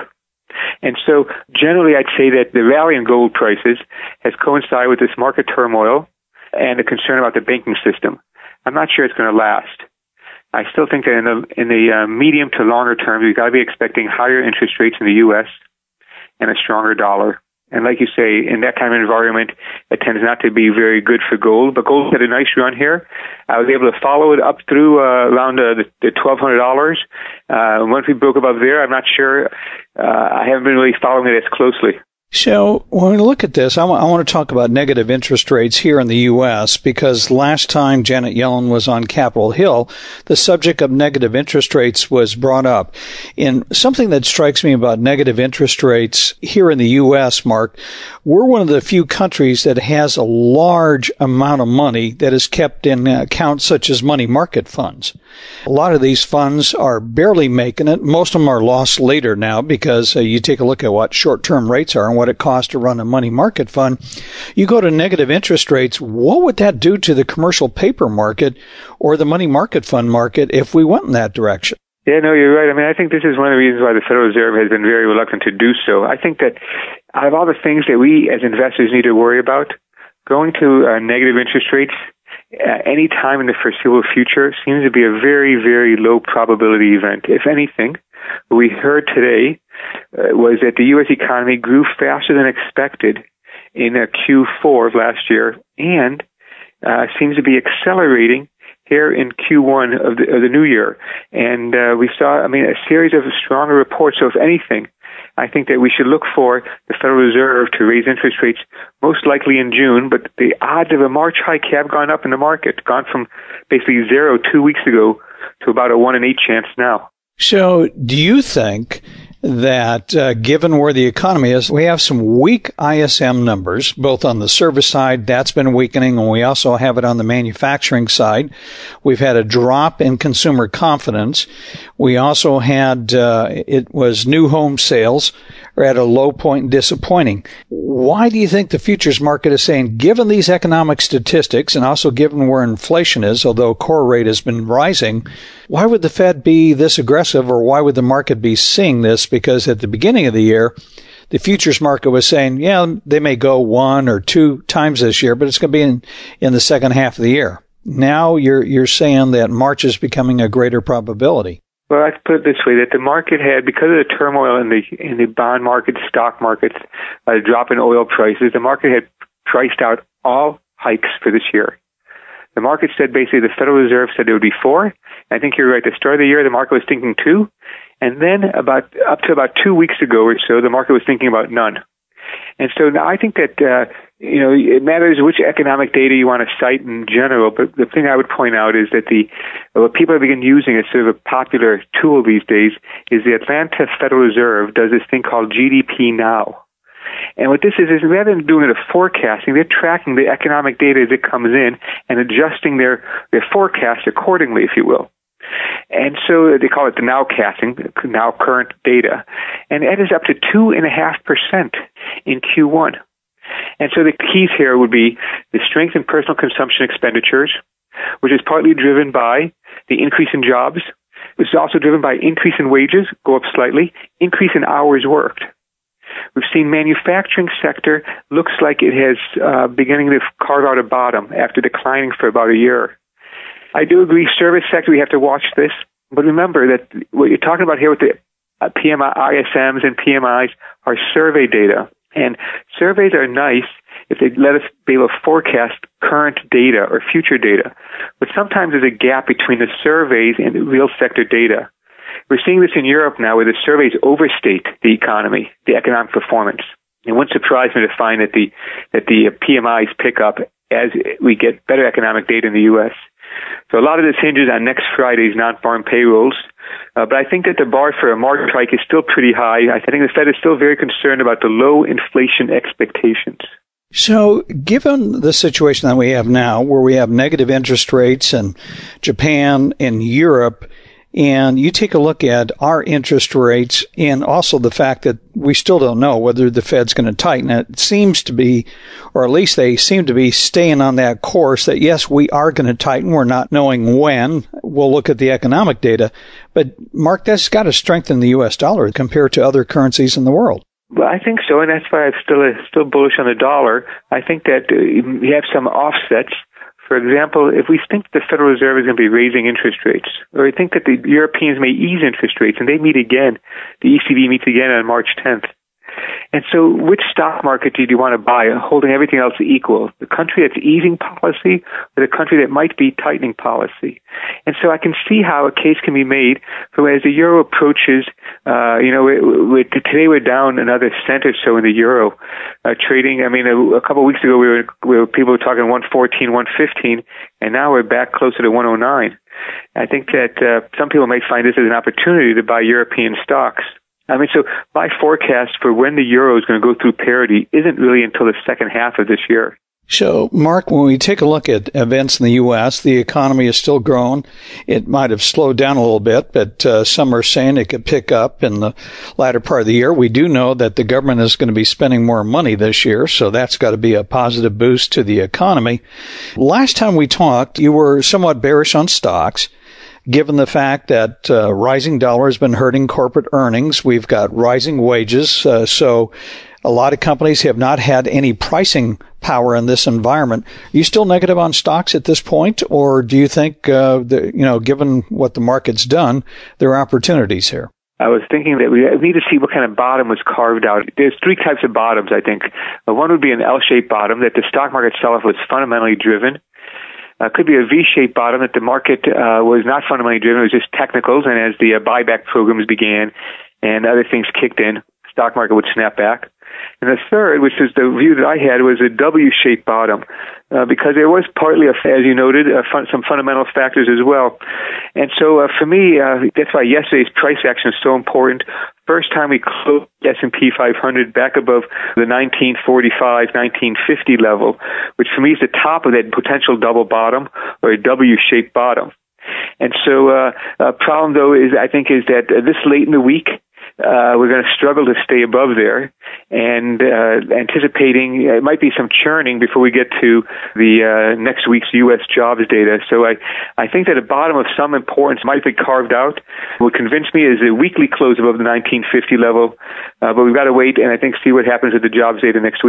And so generally I'd say that the rally in gold prices has coincided with this market turmoil and a concern about the banking system. I'm not sure it's going to last. I still think that in the, in the uh, medium to longer term, we've got to be expecting higher interest rates in the U S and a stronger dollar. And like you say, in that kind of environment, it tends not to be very good for gold. But gold had a nice run here. I was able to follow it up through uh, around uh, the, the twelve hundred dollars. Uh, once we broke above there, I'm not sure. Uh, I haven't been really following it as closely. So when we look at this, I want, I want to talk about negative interest rates here in the U S because last time Janet Yellen was on Capitol Hill, the subject of negative interest rates was brought up. And something that strikes me about negative interest rates here in the U S, Mark, we're one of the few countries that has a large amount of money that is kept in accounts such as money market funds. A lot of these funds are barely making it. Most of them are lost later now because uh, you take a look at what short-term rates are and what it costs to run a money market fund. You go to negative interest rates, what would that do to the commercial paper market or the money market fund market if we went in that direction? Yeah, no, you're right. I mean, I think this is one of the reasons why the Federal Reserve has been very reluctant to do so. I think that out of all the things that we as investors need to worry about, going to uh, negative interest rates at any time in the foreseeable future seems to be a very, very low probability event. If anything, what we heard today uh, was that the U S economy grew faster than expected in uh, Q four of last year and uh, seems to be accelerating here in Q one of the, of the new year. And uh, we saw, I mean, a series of stronger reports. So if anything, I think that we should look for the Federal Reserve to raise interest rates most likely in June, but the odds of a March hike have gone up in the market, gone from basically zero two weeks ago to about a one in eight chance now. So do you think that uh, given where the economy is, we have some weak I S M numbers, both on the service side, that's been weakening, and we also have it on the manufacturing side. We've had a drop in consumer confidence. We also had, uh, it was new home sales are at a low point, disappointing. Why do you think the futures market is saying, given these economic statistics and also given where inflation is, although core rate has been rising, why would the Fed be this aggressive, or why would the market be seeing this? Because at the beginning of the year, the futures market was saying, yeah, they may go one or two times this year, but it's going to be in, in the second half of the year. now you're you're saying that March is becoming a greater probability. Well, let's put it this way, that the market had, because of the turmoil in the in the bond market, stock markets, a uh, drop in oil prices, the market had priced out all hikes for this year. The market said basically the Federal Reserve said there would be four. I think you're right. At the start of the year, the market was thinking two. And then about up to about two weeks ago or so, the market was thinking about none. And so now I think that, uh, you know, it matters which economic data you want to cite in general, but the thing I would point out is that the what people have begun using as sort of a popular tool these days is the Atlanta Federal Reserve does this thing called G D P Now. And what this is, is rather than doing it a forecasting, they're tracking the economic data as it comes in and adjusting their, their forecast accordingly, if you will. And so they call it the nowcasting, now current data. And that is up to two point five percent in Q one. And so the keys here would be the strength in personal consumption expenditures, which is partly driven by the increase in jobs. It's also driven by increase in wages, go up slightly, increase in hours worked. We've seen manufacturing sector looks like it has uh, beginning to carve out a bottom after declining for about a year. I do agree, service sector, we have to watch this. But remember that what you're talking about here with the uh, P M I, I S Ms and P M Is are survey data. And surveys are nice if they let us be able to forecast current data or future data. But sometimes there's a gap between the surveys and the real sector data. We're seeing this in Europe now where the surveys overstate the economy, the economic performance. It wouldn't surprise me to find that the that the P M Is pick up as we get better economic data in the U S. So a lot of this hinges on next Friday's non-farm payrolls. Uh, but I think that the bar for a March hike is still pretty high. I think the Fed is still very concerned about the low inflation expectations. So given the situation that we have now, where we have negative interest rates in Japan and Europe, and you take a look at our interest rates and also the fact that we still don't know whether the Fed's going to tighten. It seems to be, or at least they seem to be staying on that course that, yes, we are going to tighten. We're not knowing when. We'll look at the economic data. But, Mark, that's got to strengthen the U S dollar compared to other currencies in the world. Well, I think so, and that's why I'm still, uh, still bullish on the dollar. I think that uh, we have some offsets. For example, if we think the Federal Reserve is going to be raising interest rates, or we think that the Europeans may ease interest rates, and they meet again, the E C B meets again on March tenth. And so which stock market do you want to buy, holding everything else equal? The country that's easing policy or the country that might be tightening policy? And so I can see how a case can be made for as the euro approaches, uh, you know, we, we, today we're down another cent or so in the euro uh, trading. I mean, a, a couple of weeks ago we were, we were people were talking one fourteen, one fifteen, and now we're back closer to one oh nine. I think that uh, some people may find this as an opportunity to buy European stocks. I mean, so my forecast for when the euro is going to go through parity isn't really until the second half of this year. So, Mark, when we take a look at events in the U S, the economy is still growing. It might have slowed down a little bit, but uh, some are saying it could pick up in the latter part of the year. We do know that the government is going to be spending more money this year, so that's got to be a positive boost to the economy. Last time we talked, you were somewhat bearish on stocks. Given the fact that uh, rising dollar has been hurting corporate earnings, we've got rising wages, uh, so a lot of companies have not had any pricing power in this environment. Are you still negative on stocks at this point, or do you think, uh, that, you know, given what the market's done, there are opportunities here? I was thinking that we need to see what kind of bottom was carved out. There's three types of bottoms, I think. One would be an L-shaped bottom, that the stock market sell-off was fundamentally driven. Uh, could be a V-shaped bottom that the market uh, was not fundamentally driven, it was just technicals, and as the uh, buyback programs began and other things kicked in, stock market would snap back. And the third, which is the view that I had, was a W-shaped bottom, uh, because there was partly, a, as you noted, uh, fun, some fundamental factors as well. And so uh, for me, uh, that's why yesterday's price action is so important. First time we closed the S and P five hundred back above the nineteen forty-five, nineteen fifty level, which for me is the top of that potential double bottom or a W-shaped bottom. And so uh, a problem, though, is I think is that uh, this late in the week, Uh, we're going to struggle to stay above there, and uh, anticipating uh, it might be some churning before we get to the uh, next week's U S jobs data. So I, I think that a bottom of some importance might be carved out. What convinced me is a weekly close above the nineteen fifty level, uh, but we've got to wait and I think see what happens with the jobs data next week.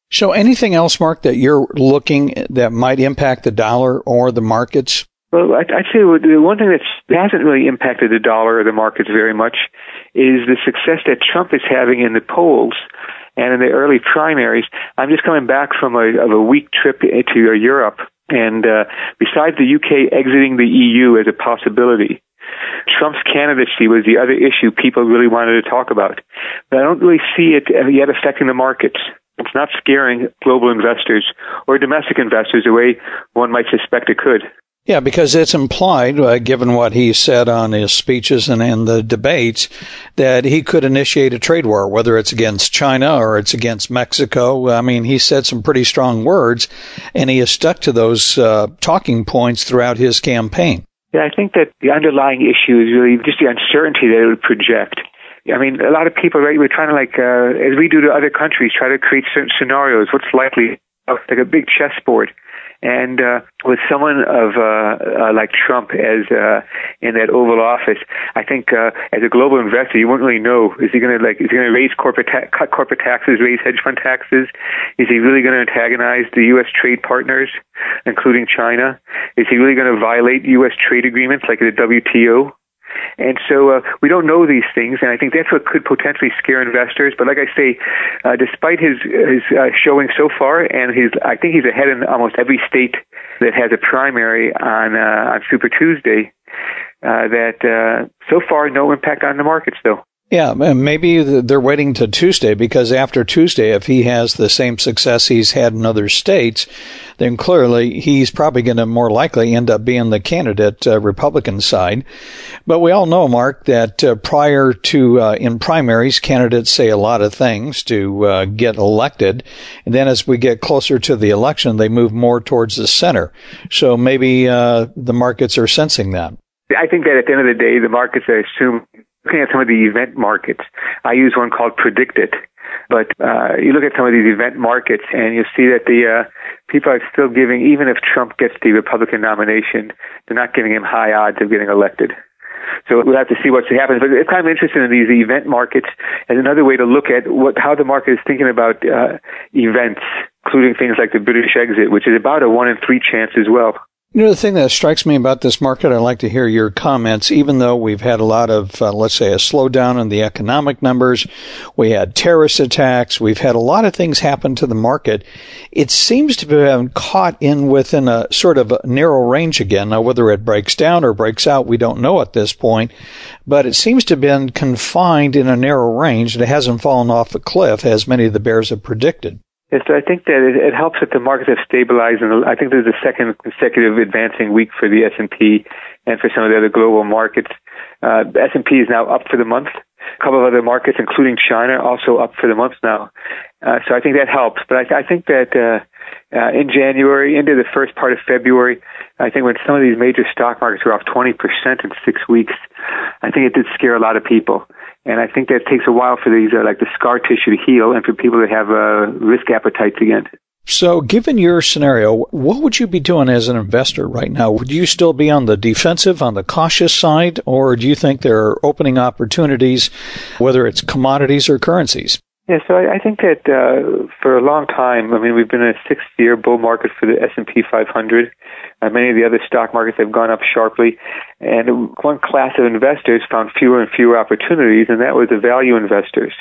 So anything else, Mark, that you're looking that might impact the dollar or the markets? Well, I'd say the one thing that hasn't really impacted the dollar or the markets very much is the success that Trump is having in the polls and in the early primaries. I'm just coming back from a, of a week trip to Europe, and uh, besides the U K exiting the E U as a possibility, Trump's candidacy was the other issue people really wanted to talk about. But I don't really see it yet affecting the markets. It's not scaring global investors or domestic investors the way one might suspect it could. Yeah, because it's implied, uh, given what he said on his speeches and in the debates, that he could initiate a trade war, whether it's against China or it's against Mexico. I mean, he said some pretty strong words, and he has stuck to those uh, talking points throughout his campaign. Yeah, I think that the underlying issue is really just the uncertainty that it would project. I mean, a lot of people, right, we're trying to, like, uh, as we do to other countries, try to create certain scenarios. What's likely, like a big chessboard. And uh, with someone of uh, uh, like Trump as uh, in that Oval Office, I think uh, as a global investor, you won't really know. Is he going to like? Is he going to raise corporate ta- cut corporate taxes, raise hedge fund taxes? Is he really going to antagonize the U S trade partners, including China? Is he really going to violate U S trade agreements like the W T O? And so uh, we don't know these things, and I think that's what could potentially scare investors. But like I say, uh, despite his his uh, showing so far, and his, I think he's ahead in almost every state that has a primary on uh, on Super Tuesday. Uh, that uh, so far, no impact on the markets, though. Yeah, maybe they're waiting to Tuesday, because after Tuesday, if he has the same success he's had in other states, then clearly he's probably going to more likely end up being the candidate, uh, Republican side. But we all know, Mark, that uh, prior to, uh, in primaries, candidates say a lot of things to uh, get elected. And then as we get closer to the election, they move more towards the center. So maybe uh, the markets are sensing that. I think that at the end of the day, the markets, I assume, looking at some of the event markets, I use one called PredictIt. But uh, you look at some of these event markets, and you see that the uh, people are still giving, even if Trump gets the Republican nomination, they're not giving him high odds of getting elected. So we'll have to see what happens. But it's kind of interesting in these event markets as another way to look at what how the market is thinking about uh, events, including things like the British exit, which is about a one in three chance as well. You know, the thing that strikes me about this market, I'd like to hear your comments, even though we've had a lot of, uh, let's say, a slowdown in the economic numbers, we had terrorist attacks, we've had a lot of things happen to the market. It seems to be caught in within a sort of a narrow range again. Now, whether it breaks down or breaks out, we don't know at this point, but it seems to have been confined in a narrow range, and it hasn't fallen off a cliff, as many of the bears have predicted. Yes, so I think that it, it helps that the markets have stabilized, and I think there's a second consecutive advancing week for the S and P and for some of the other global markets. Uh, the S and P is now up for the month. A couple of other markets, including China, also up for the month now. Uh, so I think that helps. But I, I think that uh, uh, in January, into the first part of February, I think when some of these major stock markets were off twenty percent in six weeks, I think it did scare a lot of people. And I think that takes a while for these, uh, like the scar tissue to heal, and for people to have uh, risk appetites again. So given your scenario, what would you be doing as an investor right now? Would you still be on the defensive, on the cautious side, or do you think there are opening opportunities, whether it's commodities or currencies? Yeah, so I, I think that uh, for a long time, I mean, we've been in a sixth-year bull market for the S and P five hundred. Uh, many of the other stock markets have gone up sharply. And one class of investors found fewer and fewer opportunities, and that was the value investors.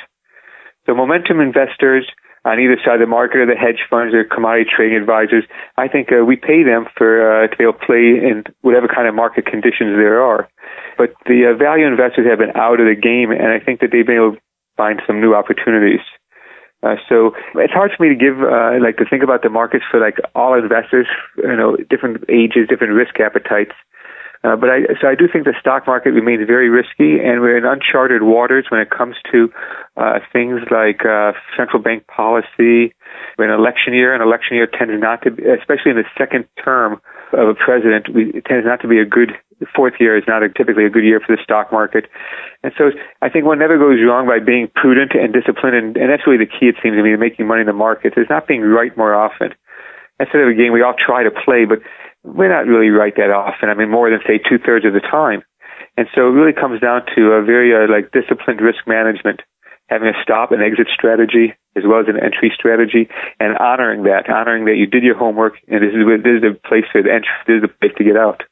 So momentum investors on either side of the market, or the hedge funds or commodity trading advisors, I think uh, we pay them for uh, to be able to play in whatever kind of market conditions there are. But the uh, value investors have been out of the game, and I think that they've been able to find some new opportunities. Uh, so it's hard for me to give, uh, like to think about the markets for like all investors, you know, different ages, different risk appetites. Uh, but I, so I do think the stock market remains very risky, and we're in uncharted waters when it comes to uh, things like uh, central bank policy. We're in an election year. An election year tends not to be, especially in the second term of a president, we, it tends not to be a good, the fourth year is not a, typically a good year for the stock market. And so I think one never goes wrong by being prudent and disciplined, and, and that's really the key, it seems to me, to making money in the markets, is not being right more often. That's sort of a game we all try to play, but we're not really right that often. I mean, more than, say, two-thirds of the time. And so it really comes down to a very, uh, like, disciplined risk management, having a stop and exit strategy, as well as an entry strategy, and honoring that, honoring that you did your homework, and this is this is the place for the entry, this is the place to get out.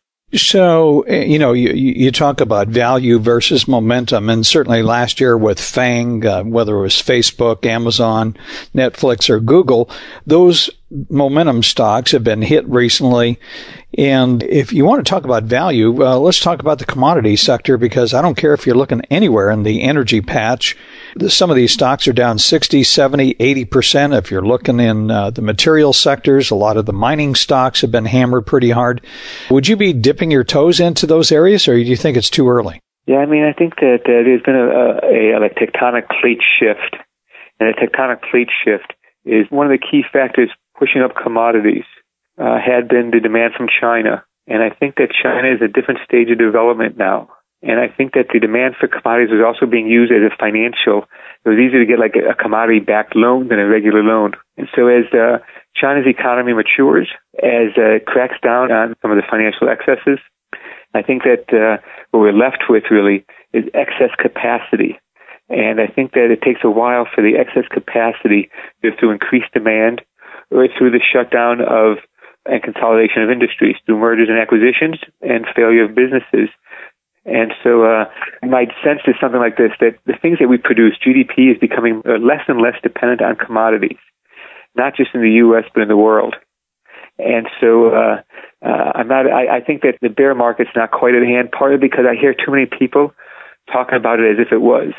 So, you know, you, you talk about value versus momentum, and certainly last year with FANG, uh, whether it was Facebook, Amazon, Netflix, or Google, those momentum stocks have been hit recently. And if you want to talk about value, uh, let's talk about the commodity sector, because I don't care if you're looking anywhere in the energy patch. Some of these stocks are down sixty, seventy, eighty percent. If you're looking in uh, the material sectors, a lot of the mining stocks have been hammered pretty hard. Would you be dipping your toes into those areas, or do you think it's too early? Yeah, I mean, I think that uh, there's been a, a, a, a tectonic plate shift, and a tectonic plate shift is one of the key factors pushing up commodities. Uh, had been the demand from China. And I think that China is a different stage of development now. And I think that the demand for commodities is also being used as a financial. It was easier to get like a, a commodity-backed loan than a regular loan. And so as uh, China's economy matures, as uh, it cracks down on some of the financial excesses, I think that uh, what we're left with really is excess capacity. And I think that it takes a while for the excess capacity to, to increase demand, or through the shutdown of and consolidation of industries, through mergers and acquisitions and failure of businesses. And so uh, my sense is something like this, that the things that we produce, G D P is becoming less and less dependent on commodities, not just in the U S, but in the world. And so uh, uh, I'm not. I, I think that the bear market's not quite at hand, partly because I hear too many people talking about it as if it was.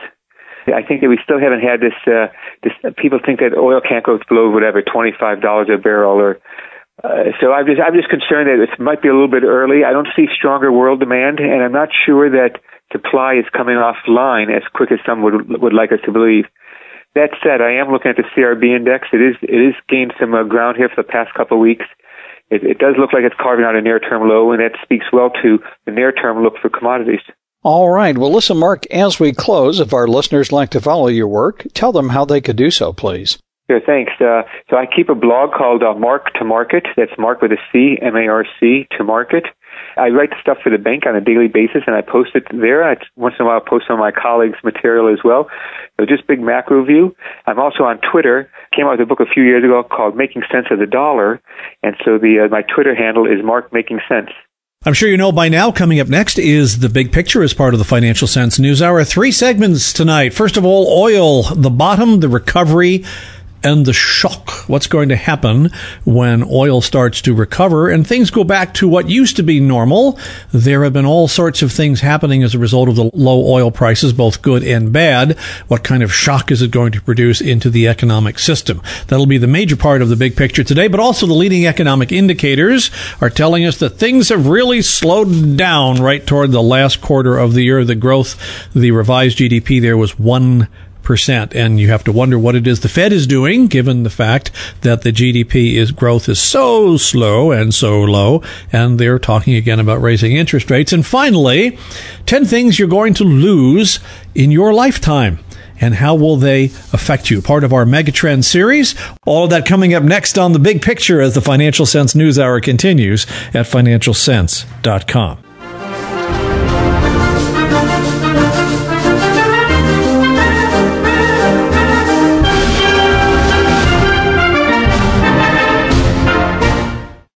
I think that we still haven't had this, uh, this, people think that oil can't go below whatever, twenty-five dollars a barrel, or Uh, so I'm just I'm just concerned that it might be a little bit early. I don't see stronger world demand, and I'm not sure that supply is coming offline as quick as some would would like us to believe. That said, I am looking at the C R B index. It is it is gained some uh, ground here for the past couple of weeks. It, it does look like it's carving out a near-term low, and that speaks well to the near-term look for commodities. All right. Well, listen, Mark, as we close, if our listeners like to follow your work, tell them how they could do so, please. Sure, thanks. Uh, so I keep a blog called uh, Mark to Market. That's Mark with a C, M A R C, to Market. I write stuff for the bank on a daily basis, and I post it there. I, once in a while, I post some of my colleagues' material as well. So just big macro view. I'm also on Twitter. Came out with a book a few years ago called Making Sense of the Dollar, and so the uh, my Twitter handle is Mark Making Sense. I'm sure you know by now, coming up next is The Big Picture as part of the Financial Sense News Hour. Three segments tonight. First of all, oil, the bottom, the recovery, and the shock. What's going to happen when oil starts to recover and things go back to what used to be normal? There have been all sorts of things happening as a result of the low oil prices, both good and bad. What kind of shock is it going to produce into the economic system? That'll be the major part of the big picture today, but also the leading economic indicators are telling us that things have really slowed down right toward the last quarter of the year. The growth, the revised G D P there was one percent, and you have to wonder what it is the Fed is doing, given the fact that the G D P is growth is so slow and so low, and they're talking again about raising interest rates. And finally, ten things you're going to lose in your lifetime, and how will they affect you? Part of our Megatrend series. All of that coming up next on The Big Picture as the Financial Sense News Hour continues at financial sense dot com.